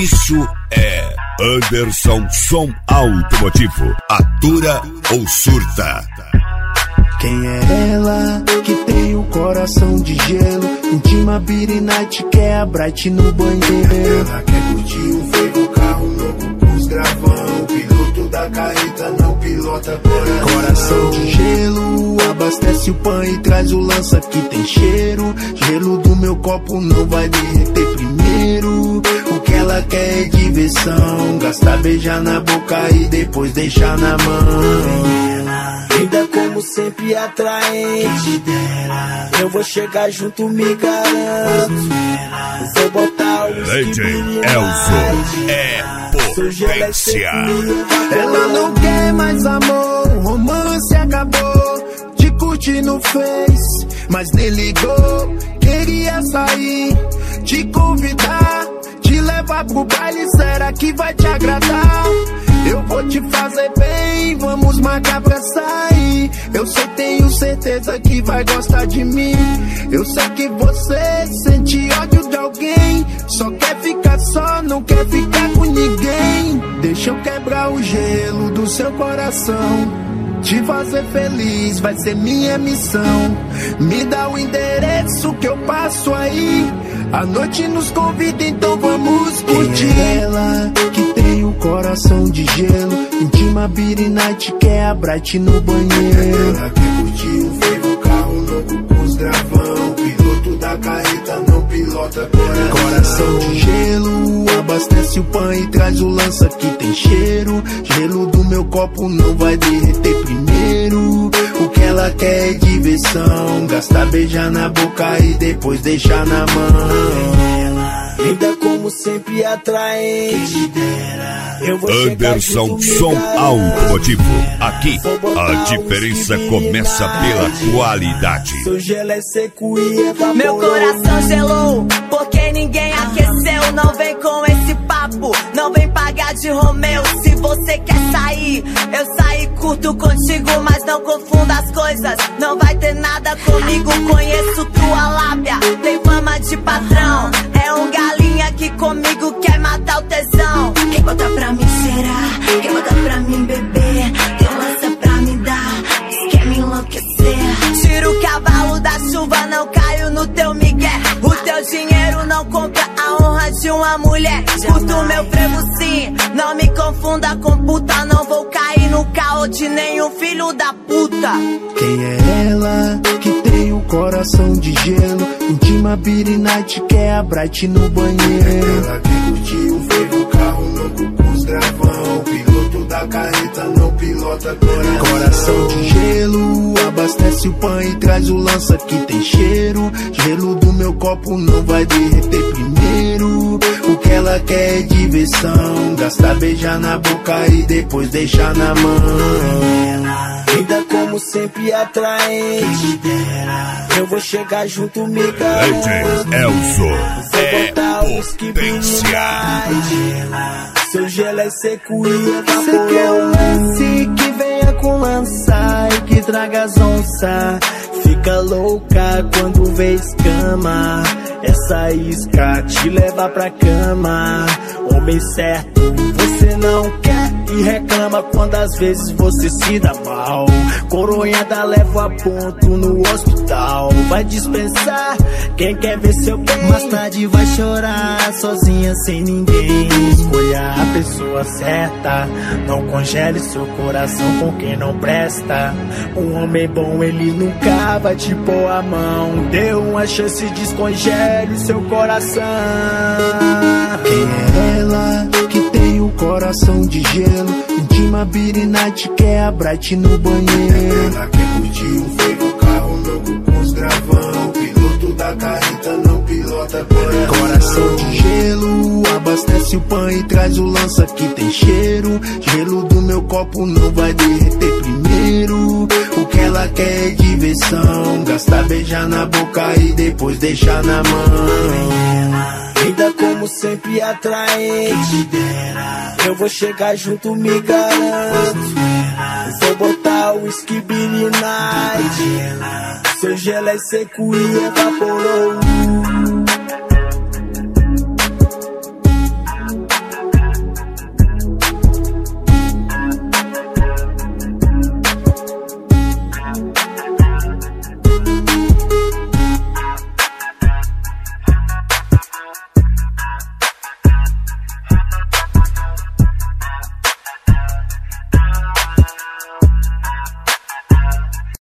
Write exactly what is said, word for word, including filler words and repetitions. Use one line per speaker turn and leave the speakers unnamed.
Isso é Anderson Som Automotivo. Atura ou surta?
Quem é ela que tem o coração de gelo? Intima Beat Night, quer a Bright no banheiro.
Ela quer curtir o freio, carro louco com os gravão. O piloto da carreta não pilota coração.
Coração de gelo, abastece o pan e traz o lança que tem cheiro. Gelo do meu copo não vai derreter primeiro. O que ela quer é diversão, gastar, beijar na boca e depois deixar na mão.
Linda como sempre atraente, eu vou chegar junto, me garanto. Vou botar o
Lady Elzo é potência.
Ela não quer mais amor, o romance acabou. Te curti no Face, mas nem ligou. Queria sair, te convidar, te levar pro baile, será que vai te agradar? Eu vou te fazer bem, vamos marcar pra sair. Eu sei, tenho certeza que vai gostar de mim. Eu sei que você sente ódio de alguém, só quer ficar só, não quer ficar com ninguém. Deixa eu quebrar o gelo do seu coração, te fazer feliz vai ser minha missão. Me dá o endereço que eu passo aí, a noite nos convida, então vamos curtir. Quem é ela que tem o coração de gelo? Intima Beat Night, quer a Bright no banheiro.
Ela quer curtir o freio, carro louco com os gravão. O piloto da carreta não pilota coração.
Coração de gelo, abastece o pan e traz o lança que tem cheiro. Gelo do meu copo não vai derreter primeiro. O que ela quer é diversão, gastar, beijar na boca e depois deixar na mão.
Linda como sempre atraente, eu vou
Anderson Som Automotivo. Aqui a diferença começa pela qualidade.
Seu gelo é seco e evaporou.
Meu coração gelou, porque ninguém aqueceu. Não vem com esse papo, não vem pagar de Romeu. Se você quer sair, eu saí curto contigo, mas não confunda as coisas. Não vai ter nada comigo, conheço tua lábia, tem fama de patrão. É um galinha que comigo quer matar o tesão.
Quer botar pra mim cheirar, quer botar pra mim beber, tem lança pra me dar, quer me enlouquecer.
Tira o cavalo da chuva, não caio no teu migué. O teu dinheiro não compra a honra de uma mulher. Curto meu frevo sim, não me confunda com puta. Não vou cair no caô de nenhum filho da puta.
Quem é ela que tem o coração de gelo? Intima Beat Night, quer a Bright no banheiro.
Ela quer curtir o freio, carro louco com os gravão. O piloto da carreta não pilota coração.
Coração de gelo, abastece o pan e traz o lança que tem cheiro. Gelo do meu copo não vai derreter primeiro. O que ela quer é diversão, gastar, beijar na boca e depois deixar na mão.
Linda como sempre atraente, eu vou chegar junto, me garanto.
Lady Elzo é potência.
Seu gelo é seco e evaporou.
Você quer um lance que venha com lança e que traga as onça. Fica louca quando vê escama, essa isca te leva pra cama. Homem certo você não quer e reclama quando às vezes você se dá mal. Coronhada leva a ponto no hospital. Vai dispensar quem quer ver seu bem, mais tarde vai chorar sozinha sem ninguém. Escolha a pessoa certa, não congele seu coração com quem não presta. Um homem bom ele nunca vai te pôr a mão. Dê uma chance, descongele seu coração. Quem é ela que tem o coração de gelo? Intima Beat Night, quer a Bright no banheiro.
Ela quer curtir o freio, carro louco com os gravão. O piloto da carreta não pilota coração.
Coração de gelo, abastece o pan e traz o lança que tem cheiro. Gelo do meu copo não vai derreter primeiro. O que ela quer é diversão, gastar, beijar na boca e depois deixar na mão.
Linda como sempre atraente, eu vou chegar junto, me garanto. Vou botar o whisky Beat Night, seu gelo é seco e evaporou.